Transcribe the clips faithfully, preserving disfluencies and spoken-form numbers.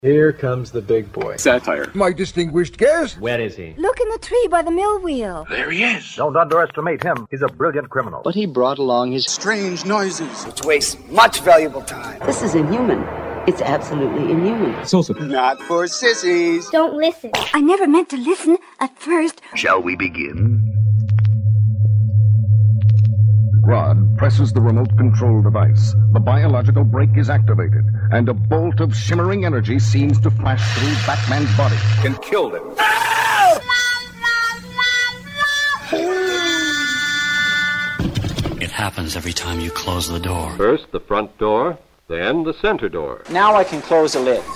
Here comes the big boy. Satire. My distinguished guest. Where is he? Look in the tree by the mill wheel. There he is. Don't underestimate him. He's a brilliant criminal. But he brought along his Strange noises. Which wastes much valuable time. This is inhuman. It's absolutely inhuman. So, not for sissies. Don't listen. I never meant to listen at first. Shall we begin? Grodd presses the remote control device. The biological brake is activated, and a bolt of shimmering energy seems to flash through Batman's body. And killed him. It happens every time you close the door. First the front door, then the center door. Now I can close the lid.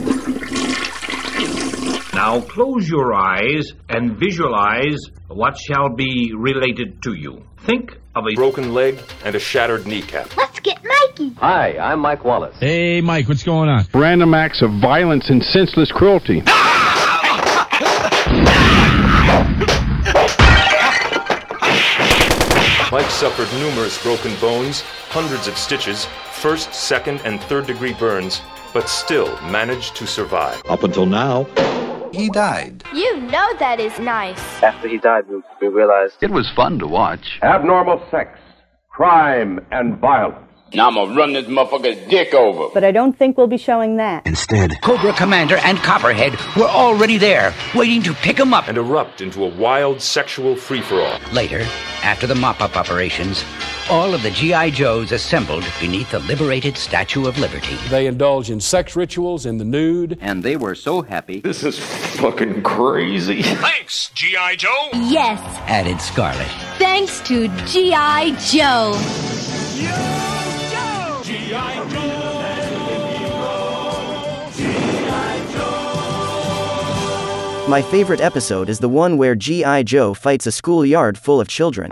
Now close your eyes and visualize what shall be related to you. Think of a broken leg and a shattered kneecap. Let's get Mikey. Hi, I'm Mike Wallace. Hey, Mike, what's going on? Random acts of violence and senseless cruelty. Mike suffered numerous broken bones, hundreds of stitches, first, second, and third degree burns, but still managed to survive. Up until now, He died. You know that is nice. After he died, we, we realized It was fun to watch. Abnormal sex, crime, and violence. Now I'm gonna run this motherfucker's dick over. But I don't think we'll be showing that. Instead, Cobra Commander and Copperhead were already there, waiting to pick him up. And erupt into a wild sexual free-for-all. Later, after the mop-up operations, all of the G I. Joes assembled beneath the liberated Statue of Liberty. They indulge in sex rituals in the nude. and they were so happy. This is fucking crazy. Thanks, G I. Joe. Yes. Added Scarlet. Thanks to G I. Joe. My favorite episode is the one where G I. Joe fights a schoolyard full of children.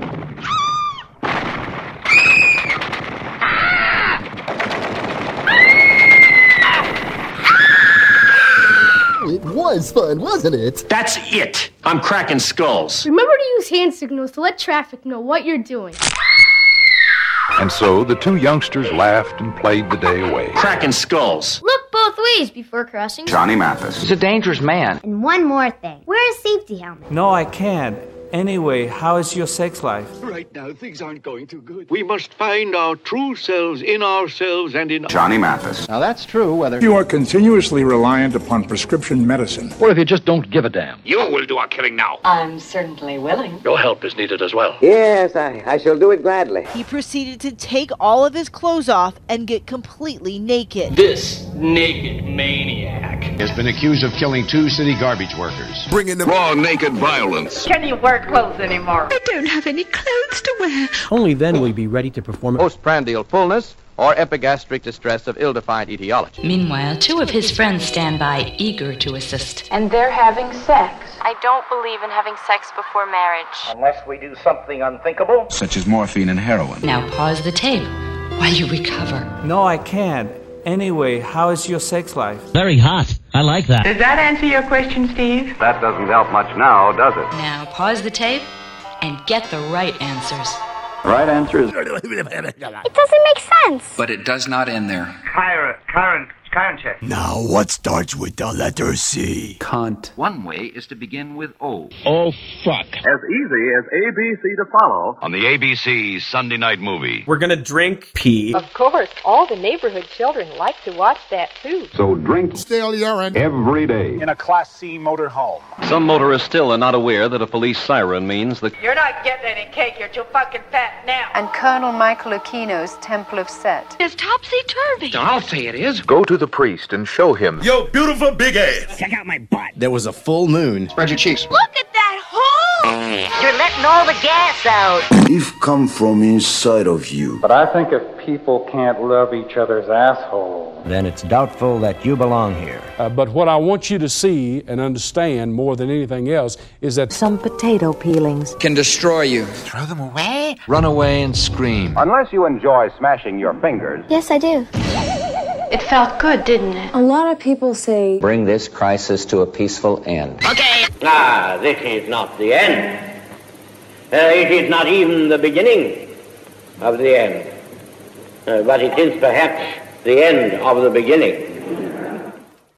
It was fun, wasn't it? That's it. I'm cracking skulls. Remember to use hand signals to let traffic know what you're doing. And so the two youngsters laughed and played the day away. Cracking skulls. Look both ways before crossing. Johnny Mathis. He's a dangerous man. And one more thing. Wear a safety helmet. No, I can't. Anyway, how is your sex life? Right now, things aren't going too good. We must find our true selves in ourselves and in... Johnny Mathis. Now that's true, whether you are continuously reliant upon prescription medicine. Or if you just don't give a damn. You will do our killing now. I'm certainly willing. Your help is needed as well. Yes, I, I shall do it gladly. He proceeded to take all of his clothes off and get completely naked. This naked maniac Has been accused of killing two city garbage workers. Bringing the raw, naked violence. Can you wear clothes anymore? I don't have any clothes to wear. Only then will you be ready to perform. postprandial fullness or epigastric distress of ill-defined etiology. Meanwhile, two of his friends stand by, eager to assist. And they're having sex. I don't believe in having sex before marriage. Unless we do something unthinkable. Such as morphine and heroin. Now pause the tape while you recover. No, I can't. Anyway, how is your sex life? Very hot. I like that. Does that answer your question, Steve? That doesn't help much now, does it? Now pause the tape and get the right answers. Right answer is... It doesn't make sense. But it does not end there. Current, current, current check. Now, what starts with the letter C? Cunt. One way is to begin with O. Oh, fuck. As easy as A B C to follow. On the A B C Sunday Night Movie. We're gonna drink pee. Of course, all the neighborhood children like to watch that too. So drink Stale urine. every day. In a Class C motor home. Some motorists still are not aware that a police siren means the... You're not getting any cake. You're too fucking fat now. And Colonel Michael Aquino's Temple of Set. It's topsy-turvy. I'll say it is. Go to the priest and show him. Yo, beautiful big ass. Check out my butt. There was a full moon. Spread your cheeks. Look at that hole! You're letting all the gas out. If come from inside of you. But I think if people can't love each other's asshole, Then it's doubtful that you belong here. Uh, but what I want you to see and understand more than anything else is that Some potato peelings Can destroy you. Throw them away? Run away and scream. Unless you enjoy smashing your fingers. Yes, I do. It felt good, didn't it? A lot of people say Bring this crisis to a peaceful end. ah, this is not the end. Uh, it is not even the beginning of the end. Uh, but it is perhaps the end of the beginning.